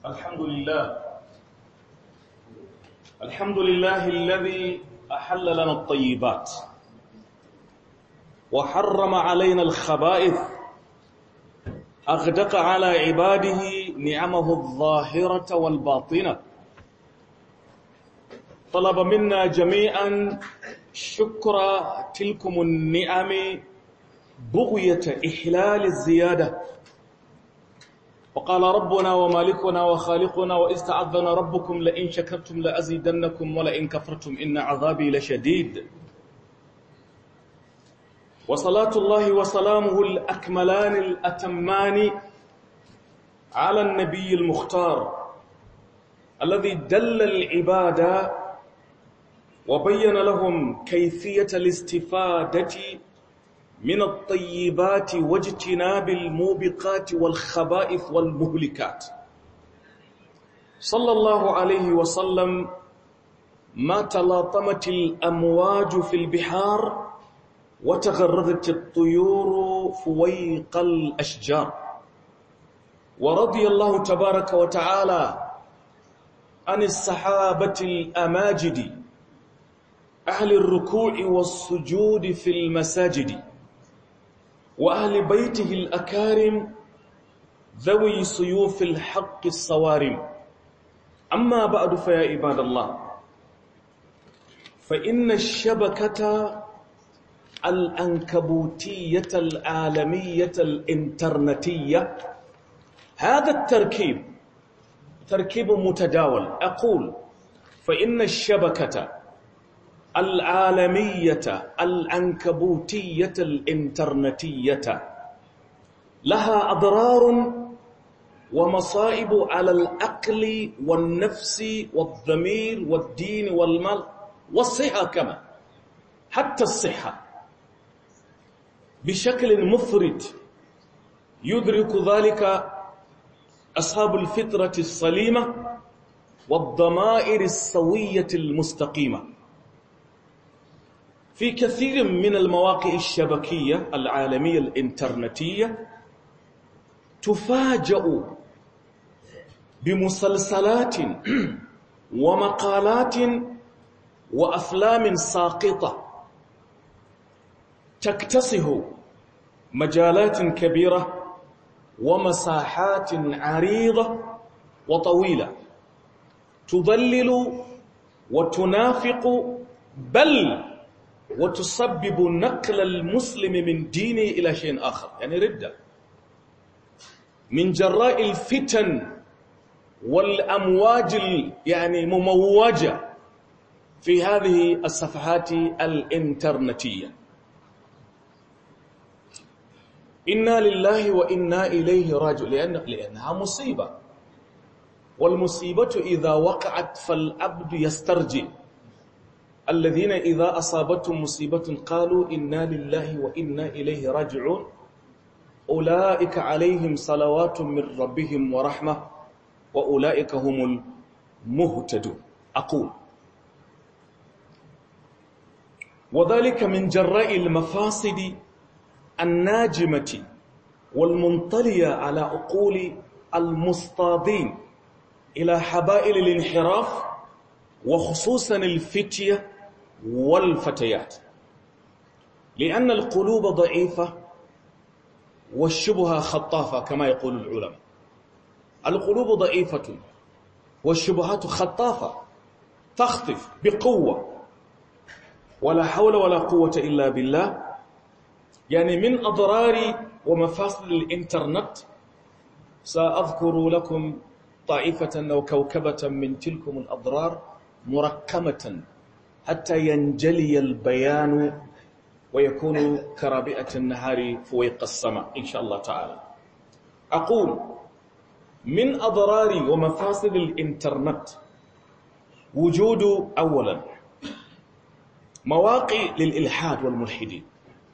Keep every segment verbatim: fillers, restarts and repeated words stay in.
الحمد لله الحمد لله الذي أحل لنا الطيبات وحرم علينا الخبائث، أغدق على عباده نعمه الظاهرة والباطنة، طلب منا جميعا شكر تلكم النعم بغية إحلال الزيادة. وقال ربنا ومالكنا وخالقنا واستعذنا ربكم لئن شكرتم لأزيدنكم ولئن كفرتم إن عذابي لشديد. وصلاة الله وسلامه الأكملان الأتمان على النبي المختار الذي دل العباد وبين لهم كيفية الاستفادة من الطيبات واجتناب الموبقات والخبائث والمهلكات. صلى الله عليه وسلم ما تلاطمت الأمواج في البحار وتغرذت الطيور فويق الأشجار. ورضي الله تبارك وتعالى عن الصحابة الأماجد أهل الركوع والسجود في المساجد، وأهل بيته الأكارم ذوي سيوف الحق الصوارم. أما بعد فيا عباد الله، فإن الشبكة الأنكبوتية العالمية الإنترنتية هذا التركيب تركيب متداول. أقول فإن الشبكة العالمية العنكبوتية الإنترنتية لها أضرار ومصائب على العقل والنفس والضمير والدين والمال والصحة، كما حتى الصحة بشكل مفرط يدرك ذلك أصحاب الفطرة السليمة والضمائر السوية المستقيمة. في كثير من المواقع الشبكية العالمية الإنترنتية تفاجأ بمسلسلات ومقالات وأفلام ساقطة تكتسح مجالات كبيرة ومساحات عريضة وطويلة، تضلل وتنافق بل وتسبب نقل المسلم من دينه إلى شيء آخر، يعني ردة، من جراء الفتن والأمواج يعني مموجة في هذه الصفحات الإنترنتية. إنا لله وإنا إليه راجعون، لأن لأنها مصيبة، والمصيبة إذا وقعت فالعبد يسترجع. الذين إذا أصابتهم مصيبة قالوا إنا لله وإنا إليه راجعون أولئك عليهم صلوات من ربهم ورحمة وأولئك هم المهتدون. أقول وذلك من جراء المفاسد الناجمة والمنطلية على عقول المصطادين إلى حبائل الانحراف، وخصوصا الفتية والفتيات، لأن القلوب ضعيفة والشبهة خطافة كما يقول العلماء. القلوب ضعيفة والشبهات خطافة تخطف بقوة، ولا حول ولا قوة إلا بالله. يعني من أضرار ومفاسد الإنترنت سأذكر لكم طائفة أو كوكبة من تلكم الأضرار مركمة حتى ينجلي البيان ويكون كرابئة النهار فويق السماء إن شاء الله تعالى. أقول من أضرار ومفاسد الإنترنت وجود أولا مواقع للإلحاد والملحدين.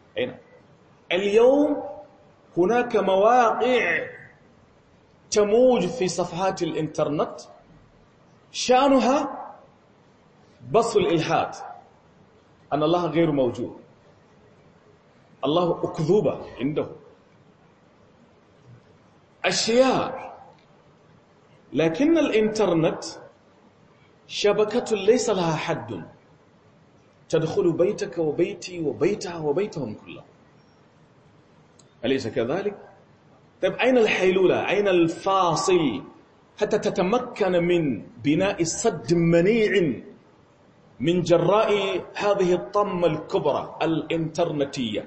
اليوم هناك مواقع تموج في صفحات الإنترنت شأنها بث الإلحاد، أن الله غير موجود، الله أكذوبة عنده، أشياء لكن الإنترنت شبكة ليس لها حد، تدخل بيتك وبيتي وبيتها وبيتهم كلهم، أليس كذلك؟ طيب أين الحيلولة؟ أين الفاصل حتى تتمكن من بناء سد منيع من جراء هذه الطمة الكبرى الإنترنتية؟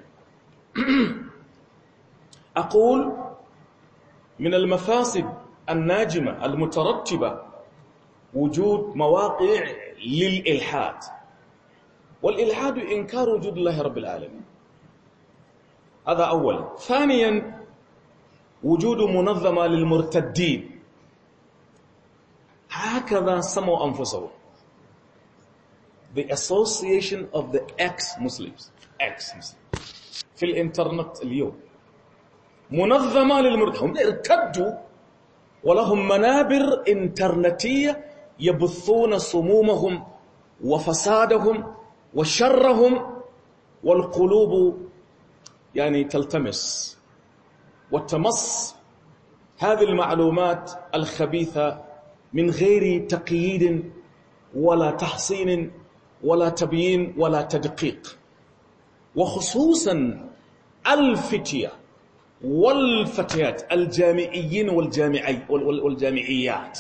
أقول من المفاسد الناجمة المترتبة وجود مواقع للإلحاد، والإلحاد إنكار وجود الله رب العالمين، هذا أولا. ثانيا وجود منظمة للمرتدين، هكذا سموا أنفسهم، the association of the ex-Muslims ex-Muslims في الإنترنت اليوم، منظمة للمرتدين، هم ارتدوا ولهم منابر إنترنتية يبثون سمومهم وفسادهم وشرهم، والقلوب يعني تلتمس وتمص هذه المعلومات الخبيثة من غير تقييد ولا تحصين ولا تبيين ولا تدقيق، وخصوصا الفتية والفتيات الجامعيين والجامعي والجامعيات،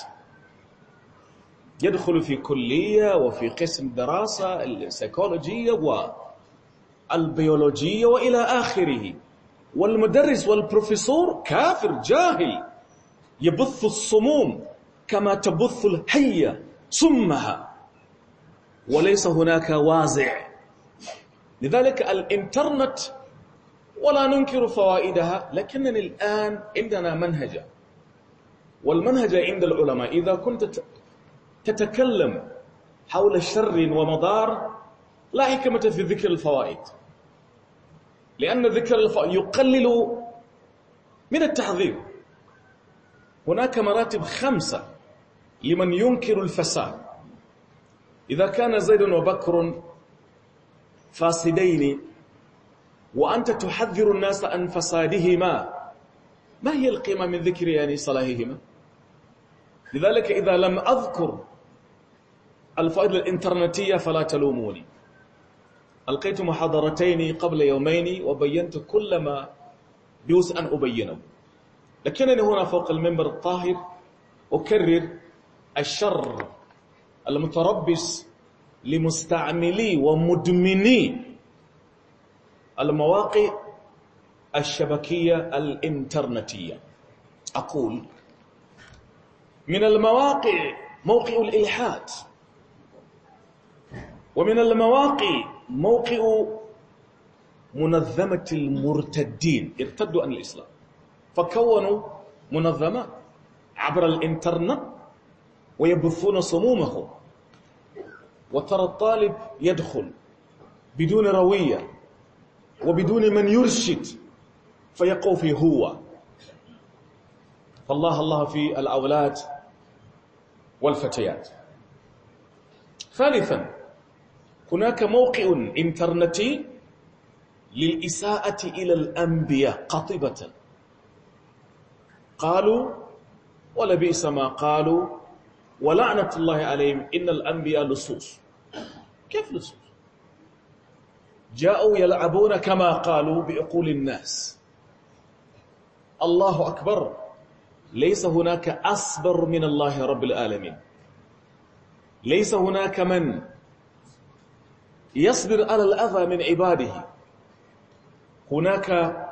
يدخل في كلية وفي قسم دراسة السيكولوجية والبيولوجية وإلى آخره، والمدرس والبروفيسور كافر جاهل يبث السموم كما تبث الحية سمها، وليس هناك وازع. لذلك الإنترنت ولا ننكر فوائدها، لكنني الآن عندنا منهجا، والمنهج عند العلماء إذا كنت تتكلم حول شر ومضار لا حكمة في ذكر الفوائد، لأن ذكر الفوائد يقلل من التحذير. هناك مراتب خمسة لمن ينكر الفساد. إذا كان زيد وبكر فاسدين وأنت تحذر الناس عن فسادهما، ما هي القيمة من ذكر يعني صلاحهما؟ لذلك إذا لم أذكر الفائدة الإنترنتية فلا تلوموني. ألقيت محاضرتين قبل يومين وبينت كل ما يوسع أن أبينه، لكنني هنا فوق المنبر الطاهر أكرر الشر المتربص لمستعملي ومدمني المواقع الشبكية الإنترنتية. أقول من المواقع موقع الإلحاد، ومن المواقع موقع منظمة المرتدين، ارتدوا عن الإسلام فكونوا منظمات عبر الإنترنت ويبثون صمومهم، وترى الطالب يدخل بدون روية وبدون من يرشد فيقع في هو. فالله الله في الأولاد والفتيات. ثالثا هناك موقع إنترنتي للإساءة إلى الأنبياء قاطبة، قالوا ولبئس ما قالوا ولعنة الله عليهم إن الأنبياء لصوص. كيف لصوص؟ جاءوا يلعبون كما قالوا بعقول الناس. الله أكبر، ليس هناك أصبر من الله رب العالمين، ليس هناك من يصبر على الأذى من عباده. هناك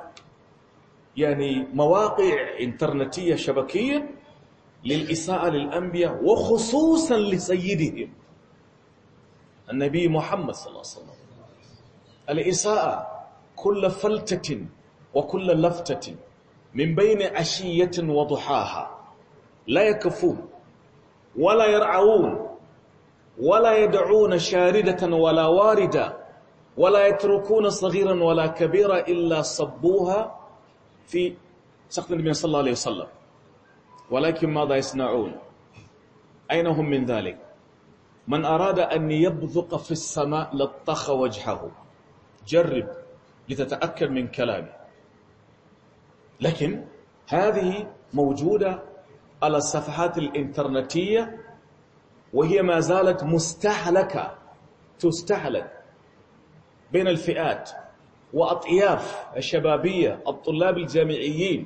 يعني مواقع إنترنتية شبكية للإساءة للأنبياء وخصوصا لسيدهم النبي محمد صلى الله عليه وسلم. الإساءة كل فلتة وكل لفتة من بين عشية وضحاها، لا يكفون ولا يرعون ولا يدعون شاردة ولا واردة ولا يتركون صغيرا ولا كبيرا إلا صبوها في سقف النبي صلى الله عليه وسلم. ولكن ماذا يصنعون؟ أين هم من ذلك؟ من أراد أن يبذق في السماء لطخ وجهه. جرب لتتأكد من كلامي. لكن هذه موجودة على الصفحات الإنترنتية، وهي ما زالت مستهلكة تستهلك بين الفئات وأطياف الشبابية، الطلاب الجامعيين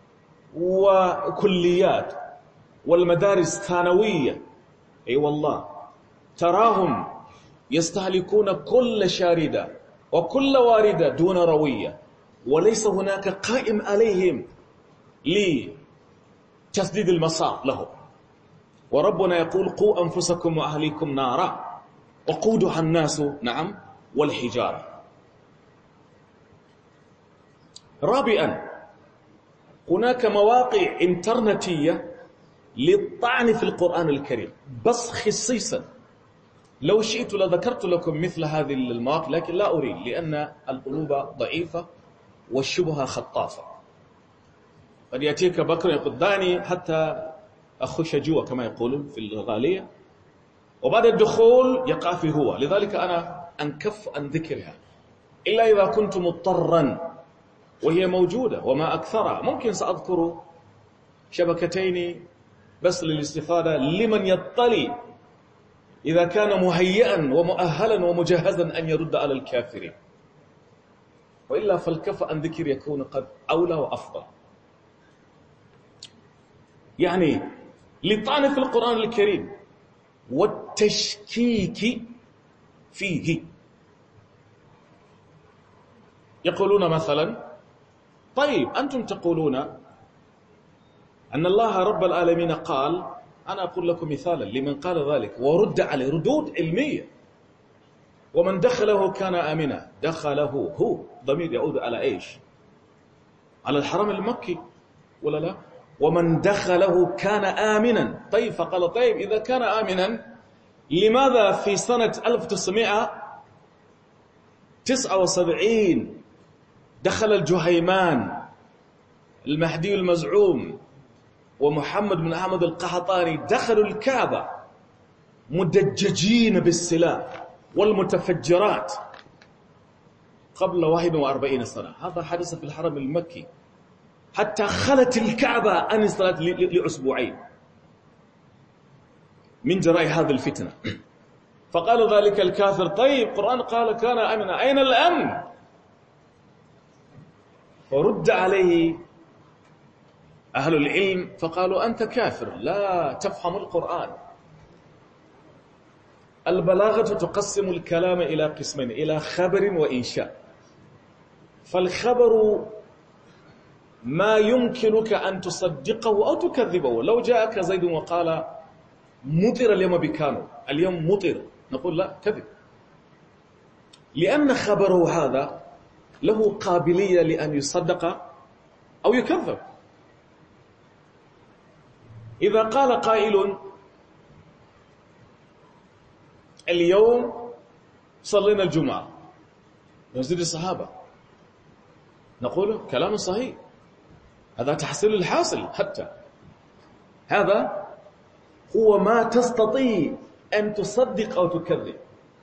وكليات والمدارس الثانوية. أي والله تراهم يستهلكون كل شاردة وكل واردة دون روية، وليس هناك قائم عليهم لتسديد المسار لهم. وربنا يقول قوا أنفسكم وأهليكم نارا وقودها الناس نعم والحجارة. رابعا، هناك مواقع انترنتية للطعن في القرآن الكريم، بس خصيصا لو شئت لذكرت لكم مثل هذه المواقع، لكن لا أريد لأن القلوب ضعيفة والشبهة خطافة. قد يأتيك بكر يقول دعني حتى أخش جوا كما يقولون في الغالية، وبعد الدخول يقع في هو. لذلك أنا أنكف عن ذكرها إلا إذا كنت مضطرا، وهي موجودة وما أكثرها. ممكن سأذكر شبكتين بس للاستفادة لمن يطلع إذا كان مهيئا ومؤهلا ومجهزا أن يرد على الكافرين، وإلا فالكف عن ذكر يكون قد أولى وأفضل. يعني للطعن في القرآن الكريم والتشكيك فيه. يقولون مثلا طيب أنتم تقولون أن الله رب العالمين قال، أنا أقول لكم مثالا لمن قال ذلك ورد عليه ردود علمية، ومن دخله كان آمنا. دخله هو ضمير يعود على إيش؟ على الحرم المكي ولا لا؟ ومن دخله كان آمنا. طيب فقال طيب إذا كان آمنا لماذا في سنة ألف وتسعمائة وتسعة وسبعين دخل الجهيمان المهدي المزعوم ومحمد بن أحمد القحطاني دخلوا الكعبة مدججين بالسلاح والمتفجرات قبل واحد وأربعين سنة؟ هذا حدث في الحرم المكي، حتى خلت الكعبة عن الصلاة لأسبوعين من جراء هذه الفتنة. فقال ذلك الكافر طيب القرآن قال كان أمنا، أين الأمن؟ فرد عليه أهل العلم فقالوا أنت كافر، لا تفهم القرآن. البلاغة تقسم الكلام إلى قسمين، إلى خبر وإنشاء. فالخبر ما يمكنك أن تصدقه أو تكذبه. لو جاءك زيد وقال مطر اليوم بكانو، اليوم مطر، نقول لا كذب، لأن خبره هذا له قابلية لأن يصدق أو يكذب. إذا قال قائل اليوم صلينا الجمعة مسجد الصحابة، نقول كلام صحيح، هذا تحصيل الحاصل. حتى هذا هو ما تستطيع أن تصدق أو تكذب.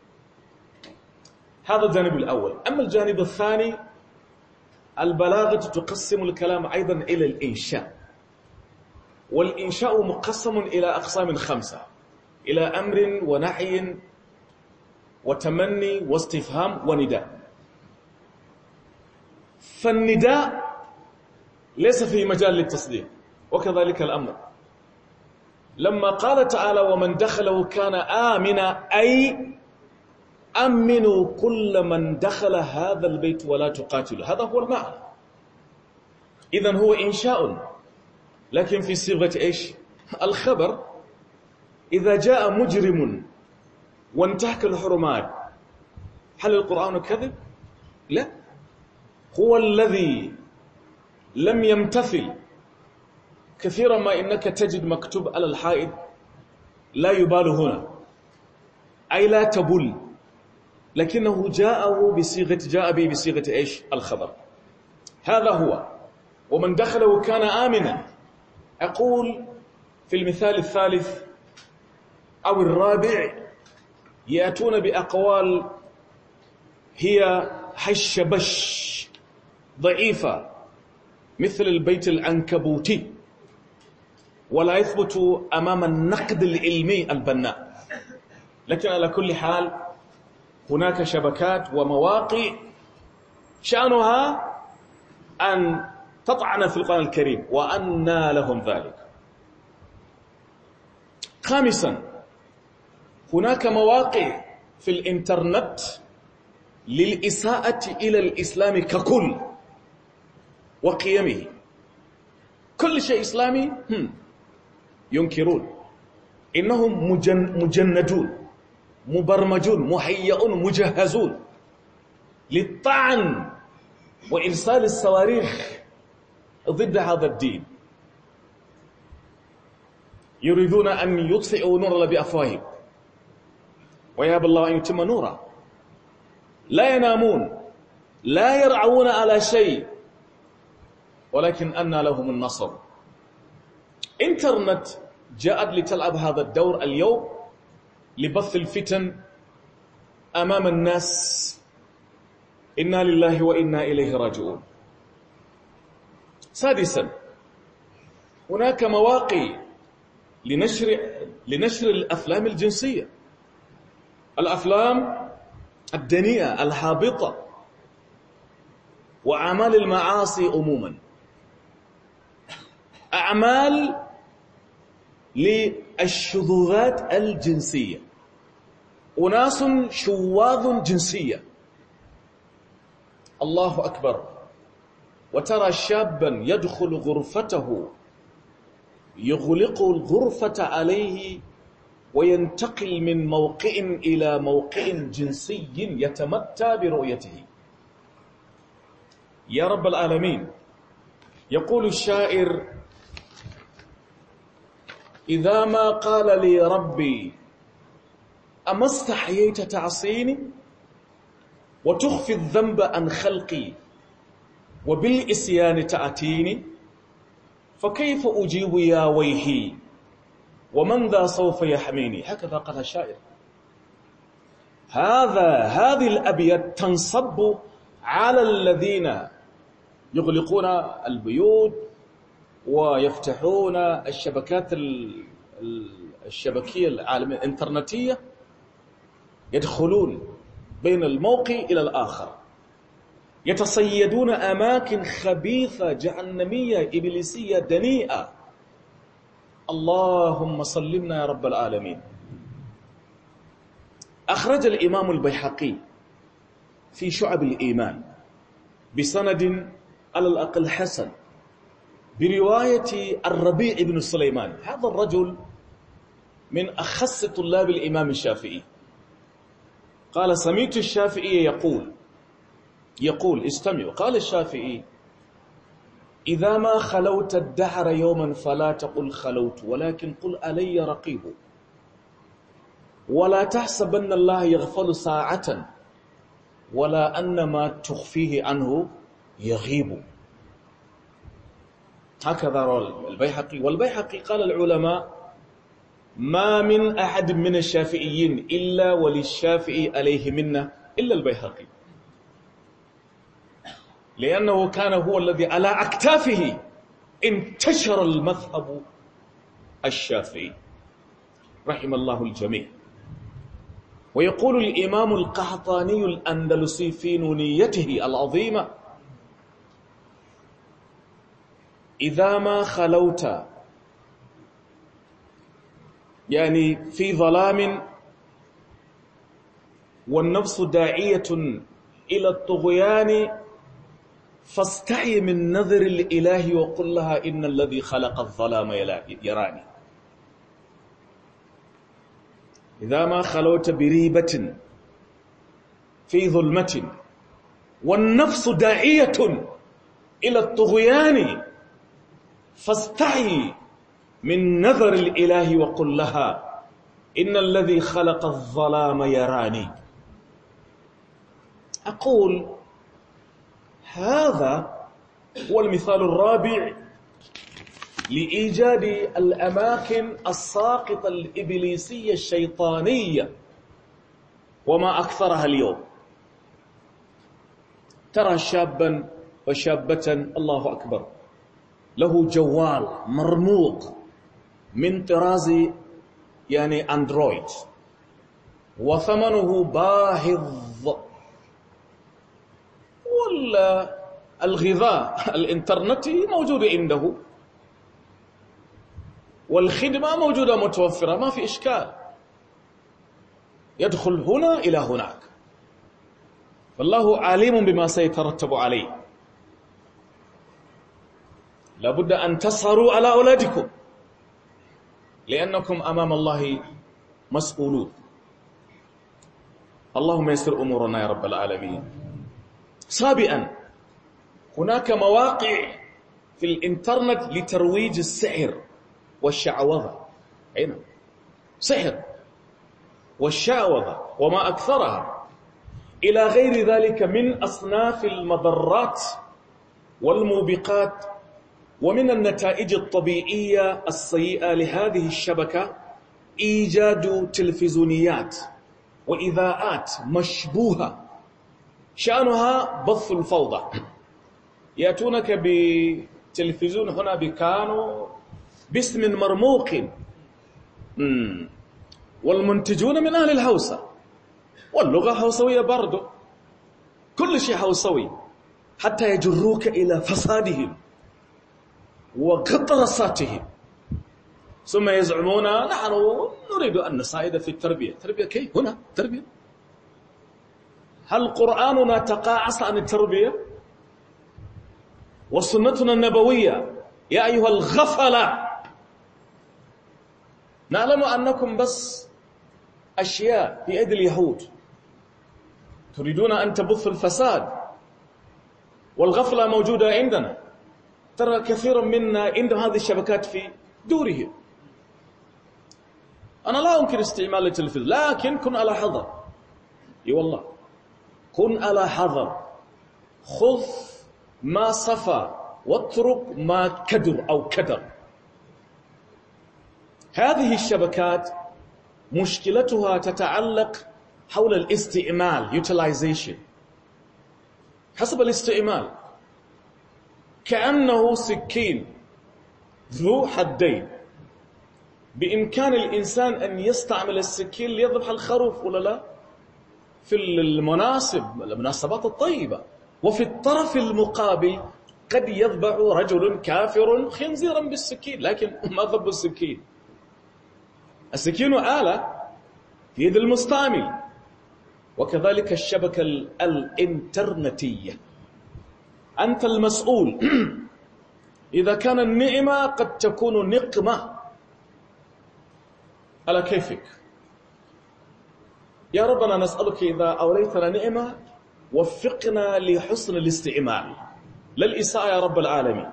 هذا الجانب الأول. أما الجانب الثاني، البلاغة تقسم الكلام أيضا إلى الإنشاء، والإنشاء مقسم إلى أقسام خمسة، إلى أمر ونحي وتمني واستفهام ونداء. فالنداء ليس فيه مجال للتصديق، وكذلك الأمر. لما قال تعالى ومن دخله كان آمنا، أي أمنوا كل من دخل هذا البيت ولا تقاتلوا، هذا هو المعنى. إذن هو إنشاء لكن في صيغة إيش؟ الخبر. إذا جاء مجرم وانتهك الحرمات، هل القرآن كذب؟ لا، هو الذي لم يمتثل. كثيرا ما إنك تجد مكتوب على الحائط لا يبال هنا، أي لا تبل، لكنه جاءه بصيغة جاء به بصيغة إيش؟ الخبر. هذا هو ومن دخله كان آمنا. أقول في المثال الثالث أو الرابع يأتون بأقوال هي هش بش ضعيفة، مثل البيت العنكبوتي، ولا يثبت أمام النقد العلمي البناء. لكن على كل حال هناك شبكات ومواقع شأنها أن تطعن في القرآن الكريم، وأنى لهم ذلك. خامسا، هناك مواقع في الإنترنت للإساءة إلى الإسلام ككل وقيمه. كل شيء إسلامي ينكرون، إنهم مجندون مبرمجون مهيئون مجهزون للطعن وإرسال الصواريخ ضد هذا الدين. يريدون أن يطفئوا نور الله بأفواههم ويهب الله أن يتم نوره. لا ينامون، لا يرعون على شيء، ولكن أنى لهم النصر. إنترنت جاءت لتلعب هذا الدور اليوم لبث الفتن أمام الناس. إنا لله وإنا إليه راجعون. سادسا، هناك مواقع لنشر لنشر الأفلام الجنسية، الأفلام الدنيئة الهابطة وأعمال المعاصي عموما، أعمال للشذوذات الجنسية، أناس شواذ جنسية. الله أكبر. وترى شابا يدخل غرفته يغلق الغرفة عليه وينتقل من موقع إلى موقع جنسي يتمتع برؤيته. يا رب العالمين، يقول الشاعر: إذا ما قال لي ربي أما استحييت تعصيني وتخفي الذنب عن خلقي وبالإسيان تأتيني، فكيف أجيب يا ويحي ومن ذا سوف يحميني. هكذا قال الشاعر. هذا هذه الأبيات تنصب على الذين يغلقون البيوت ويفتحون الشبكات الشبكية العالمية الإنترنتية، يدخلون بين الموقع إلى الآخر، يتصيدون أماكن خبيثة جهنمية إبليسية دنيئة. اللهم سلمنا يا رب العالمين. أخرج الإمام البيهقي في شعب الإيمان بسند على الأقل حسن برواية الربيع بن سليمان. هذا الرجل من أخص طلاب الإمام الشافعي. قال: سمعت الشافعي يقول يقول استمعوا. قال الشافعي: إذا ما خلوت الدهر يوما فلا تقل خلوت، ولكن قل علي رقيب، ولا تحسبن الله يغفل ساعة ولا أن ما تخفيه عنه يغيب. هكذا روى البيهقي. والبيهقي قال العلماء: ما من أحد من الشافعيين إلا وللشافعي عليه منه إلا البيهقي، لأنه كان هو الذي على أكتافه انتشر المذهب الشافعي رحم الله الجميع. ويقول الإمام القحطاني الأندلسي في نونيته العظيمة: إذا ما خلوت، يعني في ظلام والنفس داعية إلى الطغيان، فاستحي من نظر الإله وقل لها إن الذي خلق الظلام يراني. إذا ما خلوت بريبة في ظلمة والنفس داعية إلى الطغيان، فاستحي من نظر الإله وقل لها إن الذي خلق الظلام يراني. أقول هذا هو المثال الرابع لإيجاد الأماكن الساقطة الإبليسية الشيطانية، وما أكثرها اليوم. ترى شابا وشابة، الله أكبر، له جوال مرموق من طراز يعني أندرويد وثمنه باهظ، والغذاء الإنترنتي موجود عنده والخدمة موجودة متوفرة، ما في إشكال، يدخل هنا إلى هناك، فالله عليم بما سيترتب عليه. لابد أن تسهروا على أولادكم لأنكم أمام الله مسؤولون. اللهم يسر أمورنا يا رب العالمين. سابعا، هناك مواقع في الإنترنت لترويج السحر والشعوذة. هنا سحر والشعوذة وما أكثرها إلى غير ذلك من أصناف المضرات والموبقات ومن النتائج الطبيعية السيئة لهذه الشبكة إيجاد تلفزيونيات وإذاعات مشبوهة شأنها بث الفوضى. يأتونك بتلفزيون هنا بكانوا باسم مرموق، والمنتجون من أهل الهوسة، واللغة هوسوية برضو، كل شيء هوسوي، حتى يجروك إلى فسادهم وغطرساتهم، ثم يزعمون نحن نريد أن نساعد في التربية. تربية كيف؟ هنا تربية؟ هل قرآننا تقاعس عن التربية؟ وسنتنا النبوية يا أيها الغفلة، نعلم أنكم بس أشياء في يد اليهود تريدون أن تبثوا الفساد، والغفلة موجودة عندنا. ترى كثيرا منا عندهم هذه الشبكات في دورهم. أنا لا أنكر استعمال التلفزيون، لكن كن على حذر. اي والله كن على حذر، خذ ما صفى واترك ما كدر أو كدر. هذه الشبكات مشكلتها تتعلق حول الاستعمال utilization، حسب الاستعمال، كأنه سكين ذو حدين، بإمكان الإنسان أن يستعمل السكين ليذبح الخروف ولا لا في المناسب المناسبات الطيبة، وفي الطرف المقابل قد يذبح رجل كافر خنزيرا بالسكين، لكن ما ضب السكين، السكين آلة في يد المستعمل. وكذلك الشبكة الإنترنتية، أنت المسؤول. إذا كان النعمة قد تكون نقمة على كيفك. يا ربنا نسألك إذا أوليتنا نعمة وفقنا لحسن الاستعمال لا الإساءة يا رب العالمين.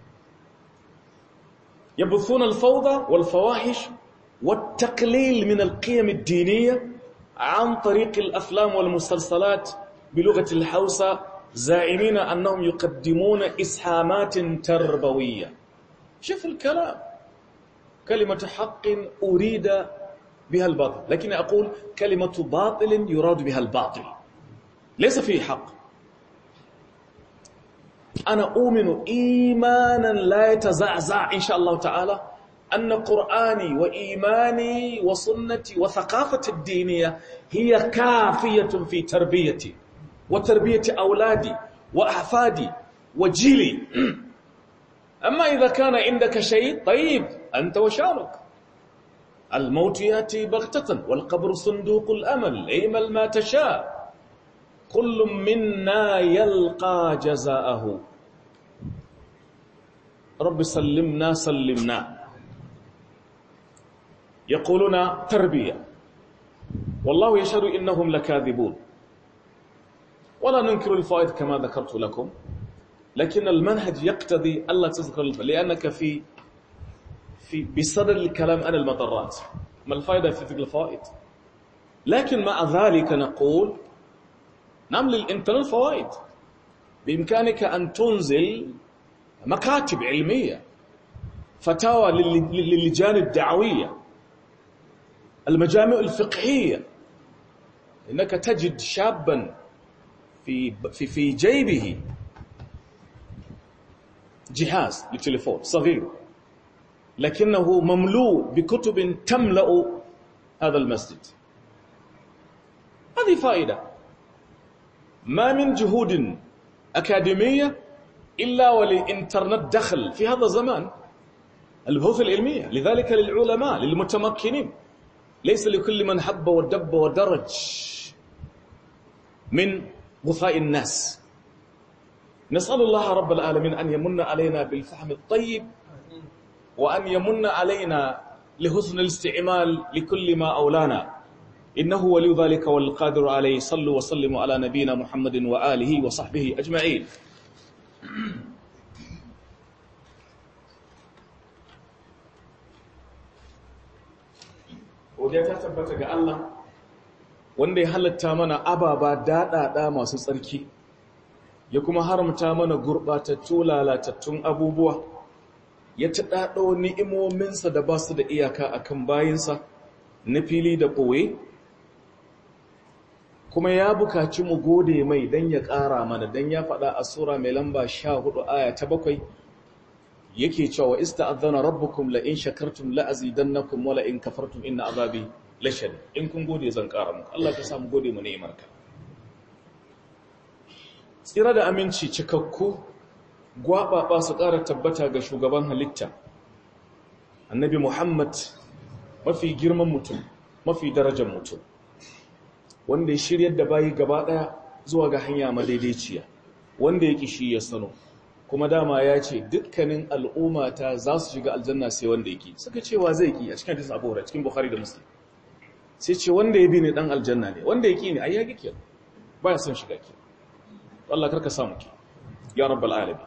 يبثون الفوضى والفواحش والتقليل من القيم الدينية عن طريق الأفلام والمسلسلات بلغة الحوسة، زاعمين أنهم يقدمون إسهامات تربوية. شوف الكلام، كلمة حق أريد بها الباطل، لكن أقول كلمة باطل يراد بها الباطل، ليس فيه حق. أنا أؤمن إيمانا لا يتزعزع إن شاء الله تعالى أن قرآني وإيماني وسنتي وثقافتي الدينية هي كافية في تربيتي وتربية أولادي وأحفادي وجيلي. أما إذا كان عندك شيء طيب أنت وشانك. الموت يأتي بغتة والقبر صندوق الأمل، اعمل ما تشاء كل منا يلقى جزاءه. رب سلمنا سلمنا. يقولون تربية، والله يشهد إنهم لكاذبون. ولا ننكر الفوائد كما ذكرت لكم، لكن المنهج يقتضي ألا تذكر الفوائد، لأنك في في بصدر الكلام عن المضرات، ما الفائدة في ذكر الفوائد؟ لكن مع ذلك نقول نعم للإنترنت فوائد. بإمكانك أن تنزل مكاتب علمية، فتاوى للجان الدعوية، المجامع الفقهية. إنك تجد شابا في في في جيبه جهاز للتليفون صغير لكنه مملوء بكتب تملأ هذا المسجد. هذه فائدة. ما من جهود أكاديمية إلا وللإنترنت دخل في هذا الزمان، البحوث العلمية. لذلك للعلماء للمتمكنين، ليس لكل من حب ودب ودرج من غثاء الناس. نسأل الله رب العالمين أن يمن علينا بالفهم الطيب، وأن يمن علينا لحسن الاستعمال لكل ما أولانا، إنه ولي ذلك والقادر عليه. صلوا وسلموا على نبينا محمد وآله وصحبه أجمعين. Godiya ta tabbata ga Allah wanda ya halatta mana ababa daɗaɗa masu tsarki, ya kuma haramta mana gurɓatattu lalatattun abubuwa, ya taɗaɗo ni'imominsa da ba su da iyaka akan bayinsa na fili da ɓoye, kuma ya bukaci mu gode mai don ya ƙara mana, don ya faɗa a sura mai lamba sha hudu aya ta bakwai yake cewa ista'adhana rabbukum la in shakartum la azidannakum wa la in kafartum inna azabi lashadid. In kun gode zan ƙara muku. Allah ka samu gode mu ni'imarka. Tsira da aminci cikakku gwababa su ƙara tabbata ga shugaban halitta Annabi Muhammad, mafi girman mutum, mafi darajar mutum, wanda ya shiryar da bayi gaba ɗaya zuwa ga hanya madaidaiciya, wanda ya kishi ya sano, kuma dama ya ce dukkanin al'ummata za su shiga aljanna sai wanda yake. Suka cewa zai ki a cikin hadisin Abu Hurairah cikin Bukhari da Muslim, sai ce wanda ya bi ne dan aljanna ne, wanda yake ne ai ya gike baya son shiga ki. Allah karka samu ki ya rabbal alamin.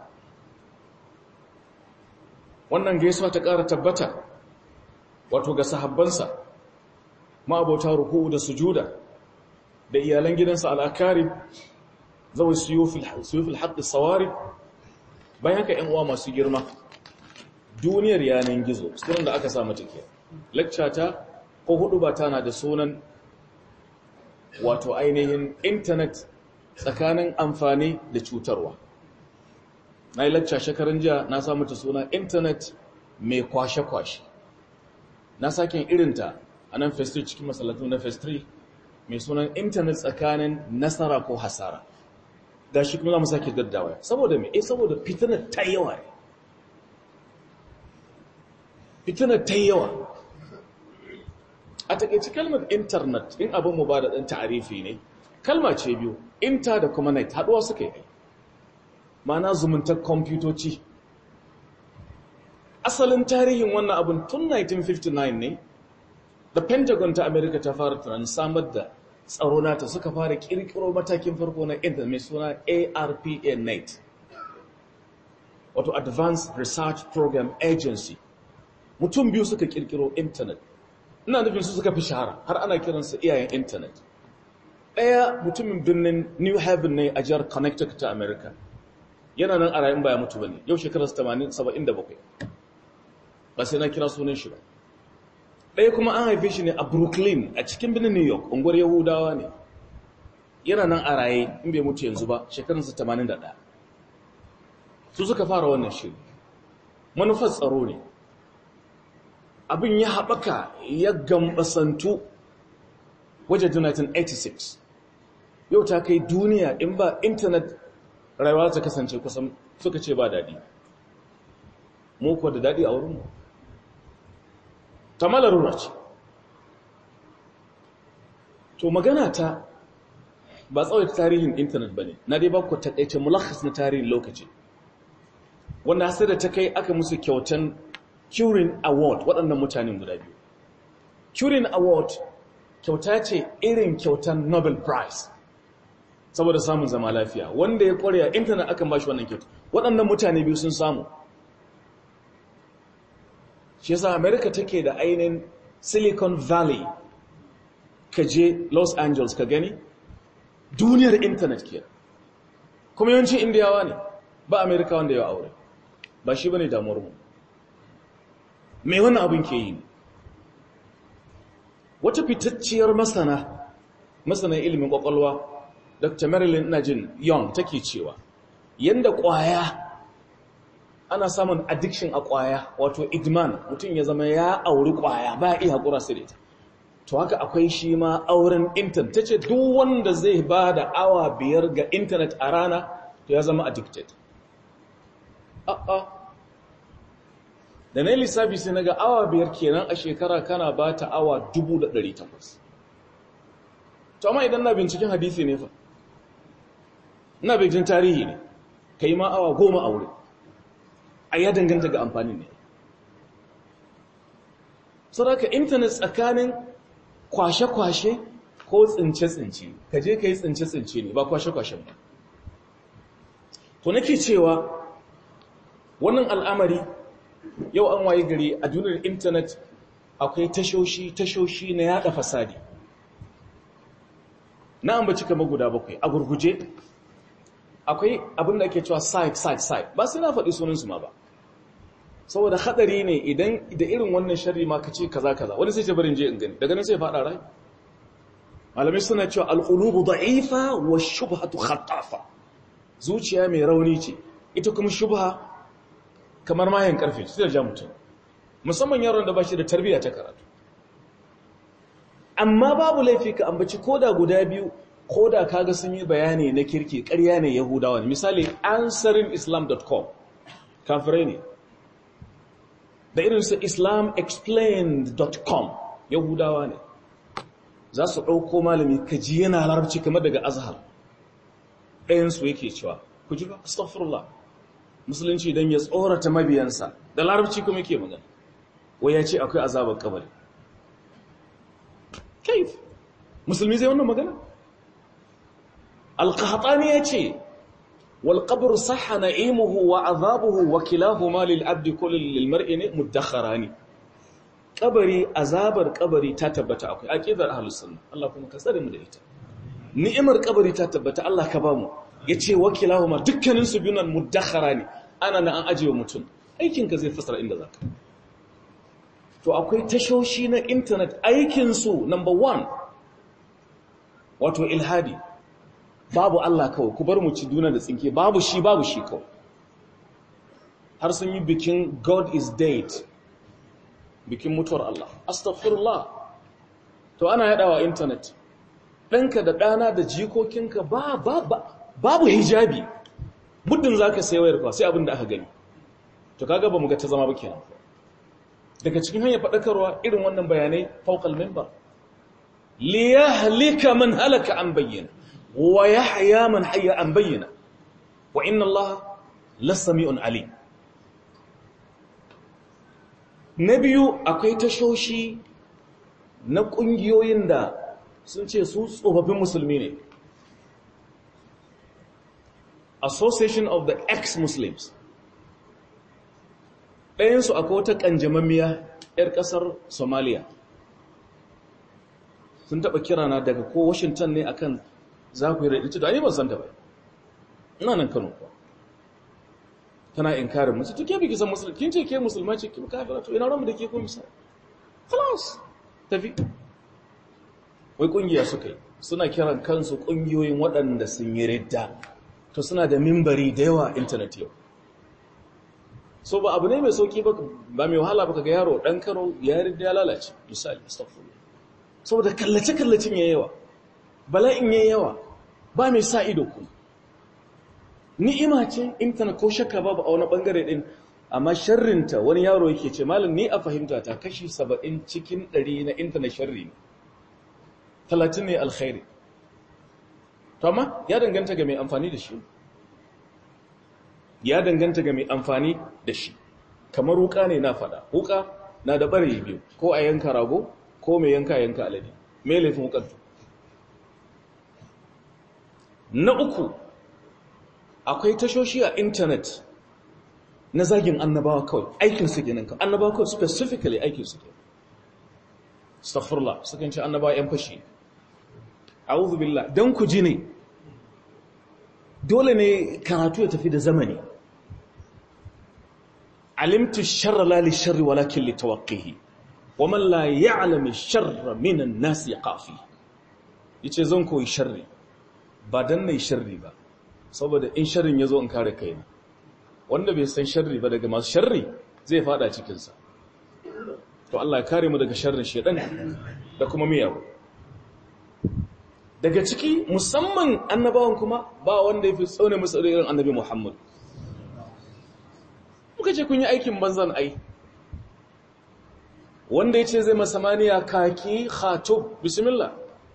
Wannan gaisuwa ta ƙara tabbata wato ga sahabbansa ma'abota ruku'u da sujuda, da iyalan gidansa al'akari zawai suyufil haqqi sawari. Bayan ka ‘yan uwa masu girma, duniyar yanar gizo sunan da aka samu take lakcata ko hudu ba tana da sunan wato ainihin intanet tsakanin amfani da cutarwa. Na yi lakca shekarun jiya na samu ta suna intanet mai kwashe-kwashe. Na sakin irinta a nan festri cikin masalatu na festri mai sunan intanet tsakanin nasara ko hasara. Da shi kuma za mu sake daddawa. Saboda me? Eh saboda fitinar ta yawa ne. Fitinar ta yawa. A takaice kalmar internet in abin mu ba da ɗan ta'arifi ne, kalma ce biyu, inter da kuma net haɗuwa suka yi. Ma'ana zumuntar kwamfutoci. Asalin tarihin wannan abin tun nineteen fifty-nine ne, da Pentagon ta America ta fara tunanin samar da tsaro nata, suka fara kirkiro matakin farko na internet mai suna A R P A net, wato Advanced Research Program Agency. Mutum biyu suka kirkiro internet, ina nufin su suka fi shahara har ana kiransu iyayen internet. Ɗaya mutumin birnin New Haven ne a jihar Connecticut ta America, yana nan a rayun baya mutu bane, yau shekararsa tamanin saba'in da bakwai, ba sai na kira sunan shi ba. Ɗaya kuma an haife shi ne a Brooklyn a cikin birnin New York, unguwar Yahudawa ne, yana nan a raye in bai mutu yanzu ba, shekararsa tamanin da ɗaya. Su suka fara wannan shiri. Manufar tsaro ne. Abin ya haɓaka ya gambasantu wajen nineteen eighty-six. Yau ta kai duniya in ba intanet rayuwa ta kasance kusan suka ce ba daɗi. Mu kuwa da daɗi a wurinmu. Ta malarura ce. To magana ta ba tsawaita tarihin intanet ba ne, na dai ba ku taƙaice mulakhas na tarihin lokaci. Wanda sai da ta kai aka musu kyautan Turing Award waɗannan mutanen guda biyu. Turing Award kyauta ce irin kyautan Nobel Prize saboda samun zama lafiya. Wanda ya ƙware a intanet akan ba shi wannan kyauta. Waɗannan mutane biyu sun samu. Shi yasa America take da ainihin Silicon Valley. Ka je Los Angeles ka gani duniyar intanet ke. Kuma yawancin Indiyawa ne, ba America wanda ya aure. Ba shi bane damuwar mu. Me wannan abin ke yi? Wata fitacciyar masana, masana ilimin kwakwalwa, Doctor Marilyn Najin Young take cewa, yanda kwaya ana samun addiction a kwaya wato idman mutum ya zama ya auri kwaya ba iya hakura sai da ita to haka akwai shi ma auren internet tace duk wanda zai ba da awa biyar ga internet a rana to ya zama addicted a'a da na lissafi sai naga awa biyar kenan a shekara kana ba ta awa dubu da ɗari takwas to amma idan na binciken hadisi ne fa ina binciken tarihi ne kai ma awa goma aure a ya danganta ga amfani ne saboda internet tsakanin kwashe-kwashe ko tsince-tsince ka je ka yi tsince-tsince ne ba kwashe-kwashen ba to nake cewa wannan al'amari yau an waye gari a duniyar internet akwai tashoshi tashoshi na yada fasadi na ambaci kamar guda bakwai a gurguje akwai abin da ake cewa site site site ba sai na faɗi sunansu ma ba saboda hadari ne idan da irin wannan sharri ma kace kaza kaza wani sai ce barin je in gani daga nan sai faɗa rai malamai suna cewa alqulubu da'ifa wa shubhatu khatafa zuciya mai rauni ce ita kuma shubha kamar mayan karfe sai da ja mutum musamman yaron da ba shi da tarbiyya ta karatu amma babu laifi ka ambaci koda guda biyu koda kaga sun yi bayani na kirki ƙarya ne yahudawa ne misali answering islam dot com kafirai ne da irin su islam explained dot com yahudawa ne za su ɗauko malami kaji yana larabci kamar daga azhar ɗayansu yake cewa ku ji ba astaghfirullah musulunci don ya tsorata mabiyansa da larabci kuma yake magana wai ya ce akwai azabar kabari kaif musulmi zai wannan magana al-qahtani ya ce wal qabru sahha na'imuhu wa azabuhu wa kilahuma lil abdi kullu lil mar'i muddakharani kabari azabar kabari ta tabbata akwai aqidar ahlus sunna Allah kuma ka tsare mu da ita ni'imar kabari ta tabbata Allah ka bamu yace wakilahuma dukkanin su biyun muddakharani ana na an ajiye mutum aikin ka zai fasara inda zaka to akwai tashoshi na internet aikin su number one wato ilhadi babu Allah kawai ku bar mu ci duna da tsinke babu shi babu shi kawai har sun yi bikin God is dead bikin mutuwar Allah astaghfirullah to ana yadawa internet ɗanka da ɗana da jikokinka ba ba babu hijabi muddin zaka sai wayar fa sai abin da aka gani to kaga ba mu ga ta zama ba kenan daga cikin hanyar fadakarwa irin wannan bayanai fawqal minbar li yahlika man halaka an bayyana wa yahya man hayya an bayyana wa inna Allah lasami'un alim na biyu akwai tashoshi na kungiyoyin da sun ce su tsofaffin musulmi ne Association of the Ex-Muslims ɗayansu akwai wata ƙanjamammiya 'yar ƙasar Somalia sun taɓa kirana daga ko Washington ne akan za ku yi raɗi da ban san ta ba ina nan Kano kuwa tana inkarin musu to ke biki san musulmi kin ce ke musulma ce kin kafira to ina ramu da ke ko misali خلاص tafi wai kungiya suka yi suna kiran kansu kungiyoyin waɗanda sun yi ridda to suna da mimbari da yawa internet yau so ba abu ne mai sauki ba ba mai wahala ba kaga yaro dan karo ya ridda ya lalace misali astaghfirullah saboda kallace kallacin yayi yawa bala'in yayi yawa ba mai sa ido ku ni'ima ce internet ko shakka babu a wani bangare din amma sharrinta wani yaro yake ce malam ni a fahimta ta kashi saba'in cikin ɗari na internet sharri ne talatin ne alkhairi to amma ya danganta ga mai amfani da shi ya danganta ga mai amfani da shi kamar wuka ne na fada wuka na da bare biyu ko a yanka rago ko mai yanka yanka alade me laifin wukan na uku akwai tashoshi a internet na zagin annabawa kawai aikin su kenan kawai annabawa kawai specifically aikin su kenan astaghfirullah sukan ce annabawa yan fashi a'udhu billah dan ku ji ne dole ne karatu ya tafi da zamani alimtu sharra la li sharri walakin li tawaqqihi wa man la ya'lam ash-sharra min an-nas yaqafi yace zan koyi sharri ba dan nayi sharri ba saboda in sharrin yazo in kare kaina wanda bai san sharri ba daga masu sharri zai fada cikinsa. To Allah ya kare mu daga sharrin shedan da kuma miyagu. Daga ciki musamman annabawan kuma ba wanda ya fi tsaune musu irin annabi Muhammad. Muka ce kun yi aikin banzan ai. Wanda ya ce zai masamaniya kaki khato bismillah.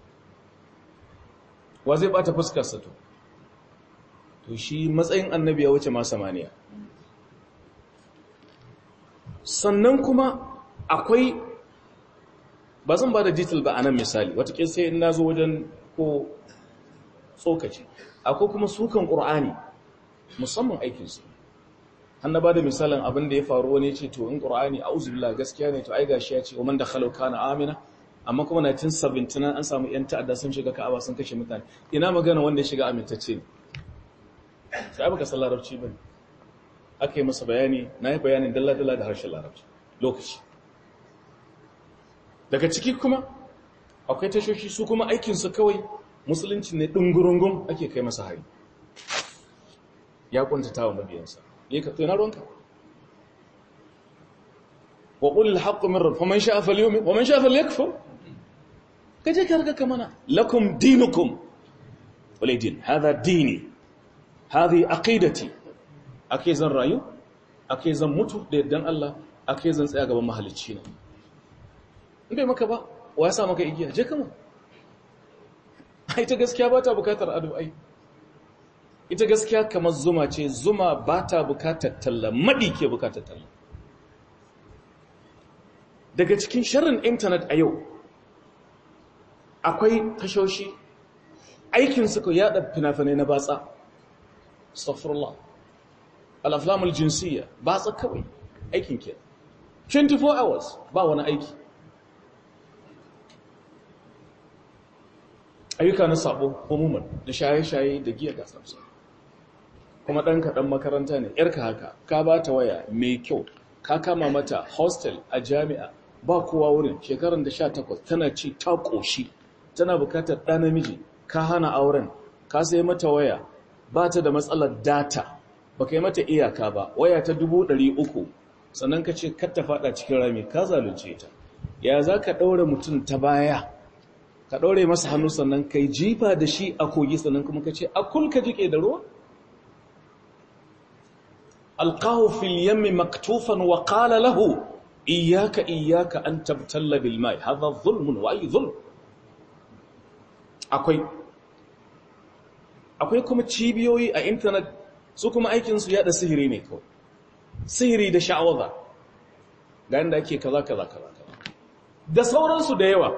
Wa zai bata fuskarsa to? To shi matsayin annabi ya wuce masamaniya. Sannan kuma akwai, ba zan ba da detail ba a nan misali, watakil sai in na zo wajen ko tsokaci. Akwai kuma sukan ƙur'ani musamman aikinsu. Hannu ba da misalin abin da ya faru wani ce to in ƙur'ani a uzubillah gaskiya ne to ai gashi ya ce wa man da khalauka na amina, amma kuma nineteen seventy-nine an samu ‘yan ta'adda sun shiga ka'aba sun kashe mutane. Ina magana wanda ya shiga amintacce ne. Sai abu ka san larabci ba ne. Aka yi masa bayani, na yi bayanin dalla-dalla da harshen larabci lokaci. Daga ciki kuma akwai tashoshi su kuma aikinsu kawai musulunci ne ɗungurungun ake kai masa hari. Ya kuntata wa mabiyansa. Ya ka tuna ruwanka. Wa ƙulil haƙƙo min rabbi, faman sha'a falyumin, wa man sha'a falyakfur. Ka je ka riga ka mana. Lakum dinukum. Walai din, hadha dini. Hadhi aqidati. Ake zan rayu, ake zan mutu da yardan Allah, ake zan tsaya gaban mahalicci na. In bai maka ba, wa ya sa maka igiya? Je kama. Ita gaskiya ba ta bukatar ado ai. Ita gaskiya kamar zuma ce, zuma ba ta bukatar talla, maɗi ke bukatar talla. Daga cikin sharrin intanet a yau, akwai tashoshi, aikin suka yada fina-finai na batsa. Astaghfirullah. Al-aflamul jinsiyya, batsa kawai, aikin ke. twenty-four hours, ba wani aiki. Ayyuka na sabo, umuman, da shaye-shaye da giya da samsa. Kuma ɗanka ɗan makaranta ne, ‘yarka haka, ka ba ta waya mai kyau, ka kama mata hostel a jami'a, ba kowa wurin, shekarun da sha takwas, tana ci ta ƙoshi, tana bukatar ɗa namiji, ka hana auren, ka sai mata waya, ba ta da matsalar data, ba ka yi mata iyaka ba, waya ta dubu ɗari uku, sannan ka ce kar ta faɗa cikin rami, ka zalunce ta. Ya za ka ɗaure mutum ta baya, ka ɗaure masa hannu sannan ka yi jifa da shi a kogi sannan kuma ka ce, a kul ka jike da ruwa? Alƙahu fil yammi maktufan wa ƙala lahu, iyaka iyaka an tabtalla bil mai, haza zulmun wa ayi zulm. Akwai. Akwai kuma cibiyoyi a intanet su kuma aikinsu yaɗa sihiri ne kawai. Sihiri da sha'awaza. Ga yadda ake kaza kaza kaza kaza. Da sauransu da yawa.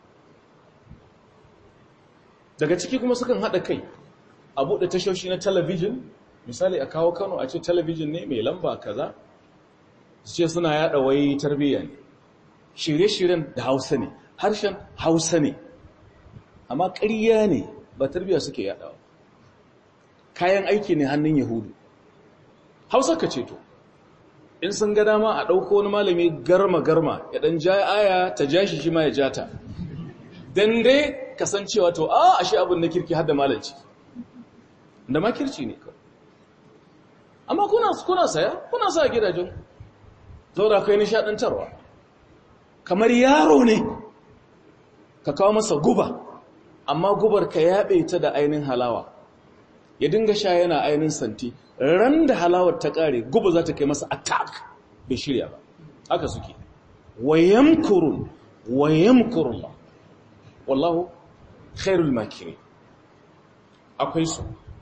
Daga ciki kuma sukan haɗa kai a buɗe tashoshi na talabijin, misali a kawo Kano a ce talabijin ne mai lamba kaza, su ce suna yaɗa wai tarbiyya ne. Shirye-shiryen da Hausa ne, harshen Hausa ne, amma ƙarya ne ba tarbiyya suke yaɗawa. Kayan aiki ne hannun Yahudu. Hausa ka ce to, in sun ga dama a ɗauko wani malami garma-garma ya ɗan ja aya ta ja shi shi ma ya ja ta. Dan dai kasancewa to, a ashe abin na kirki har da malanci. Da ma kirci ne kawai. Amma kuna, kuna saya, kuna sa gidajen. Zaura kai nishaɗantarwa. Kamar yaro ne, ka kawo masa guba, amma gubar ka yaɓe ta da ainihin halawa. Ya dinga sha yana ainihin santi, ran da halawar ta ƙare guba za ta kai masa attack bai shirya ba. Haka suke. Wayamkurun, wayamkurullah. Wallahu khairul makiri. Akwai su.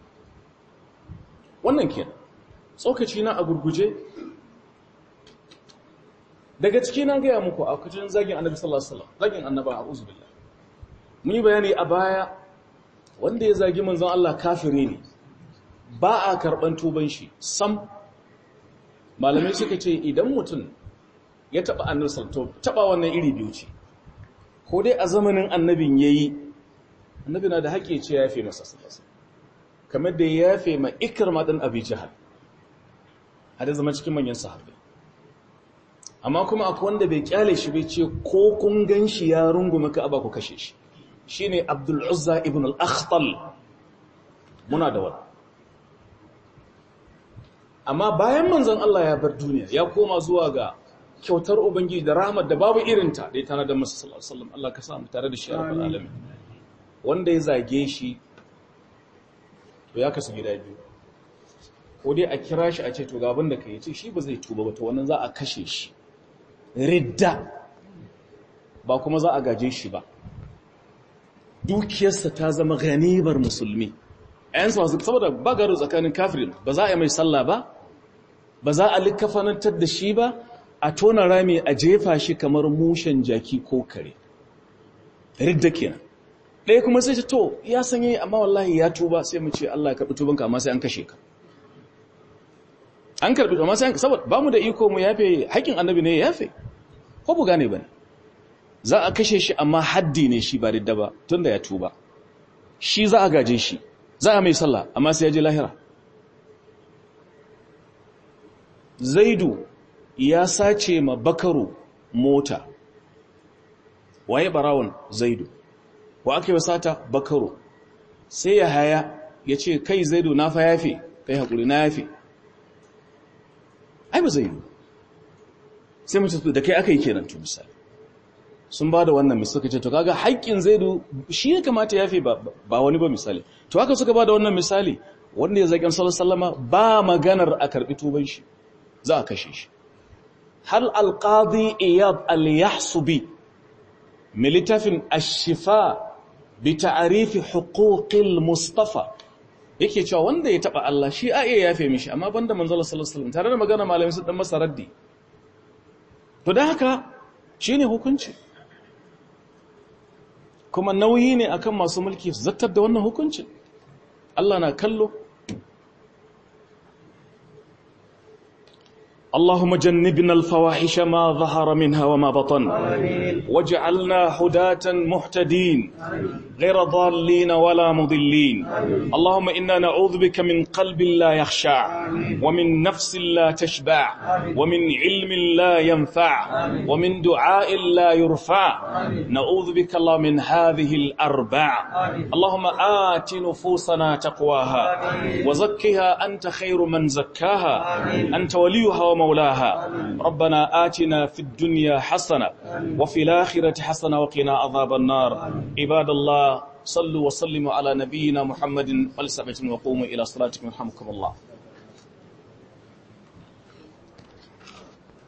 Wannan kenan. Tsokaci na a gurguje. Daga ciki na gaya muku a kucin zagin annabi sallallahu alaihi wasallam, zagin annaba a'udhu billah. Mun yi bayani a baya wanda ya zagi manzon Allah kafiri ne. Ba a karban tuban shi sam. Malamai suka ce idan mutum ya taba annabi sallallahu alaihi wasallam, taba wannan iri biyu ce. Ko dai a zamanin annabin yayi, annabi na da haƙƙi ce ya yafe masa sallallahu alaihi wasallam. Kamar da ya yafe ma Ikrama dan Abi Jahal. Hada zama cikin manyan sahabbai. Amma kuma akwai wanda bai kyale shi bai ce ko kun ganshi ya rungume ka aba ku kashe shi. Shine Abdul Uzza ibn al-Akhtal. Muna da wani. amma bayan manzon Allah ya bar duniya ya koma zuwa ga kyautar ubangiji da rahmat da babu irinta da ya tana da masa sallallahu alaihi wasallam Allah ka sa mu tare da shi rabbul alamin wanda ya zage shi to ya kasu gida biyu ko dai a kira shi a ce to ga abin da kai ce shi ba zai tuba ba to wannan za a kashe shi ridda ba kuma za a gaje shi ba dukiyarsa ta zama ganibar musulmi ayansa masu saboda bagaru tsakanin kafirin ba za a yi mai sallah ba ba za a likafanantar da shi ba a tona rami a jefa shi kamar mushen jaki ko kare ridda kenan ɗaya kuma sai ce to ya sanye amma wallahi ya tuba sai mu ce Allah ya karɓi tubanka amma sai an kashe ka an karɓi amma sai saboda ba mu da iko mu yafe haƙin annabi ne ya yafe ko bu gane bane za a kashe shi amma haddi ne shi ba ridda ba tunda ya tuba shi za a gaje shi za a mai sallah amma sai ya je lahira Zaidu ya sace ma Bakaru mota waye barawon Zaidu wa ake wasata Bakaru sai ya haya ya ce kai Zaidu na fa yafe kai hakuri na yafe ai ba Zaidu sai mutum da kai aka yi kenan to misali sun ba da wannan misali suka ce to kaga haƙƙin Zaidu shi ya kamata yafe ba ba wani ba misali to haka suka ba da wannan misali wanda ya zaƙin sallallahu alaihi wasallama ba maganar a karbi tuban shi za a kashe shi hal alqadi iyad al-yahsubi min littafin ash-shifa bi ta'rif huquqil mustafa yake cewa wanda ya taba Allah shi a iya yafe mishi amma banda manzon sallallahu alaihi wasallam tare da magana malamin su dan masa raddi to dan haka shine hukunci kuma nauyi ne akan masu mulki su zattar da wannan hukuncin Allah na kallo اللهم جنبنا الفواحش ما ظهر منها وما بطن آمين. واجعلنا هداة مهتدين آمين. غير ضالين ولا مضلين آمين. اللهم إنا نعوذ بك من قلب لا يخشع آمين. ومن نفس لا تشبع آمين. ومن علم لا ينفع آمين. ومن دعاء لا يرفع آمين. نعوذ بك الله من هذه الأربع آمين. اللهم آت نفوسنا تقواها آمين. وزكها أنت خير من زكاها آمين. أنت وليها ومولاها مولاها ربنا آتنا في الدنيا حسنة وفي الآخرة حسنة وقنا عذاب النار عباد الله صلوا وسلموا على نبينا محمد ولسبة وقوموا إلى صلاتكم يرحمكم الله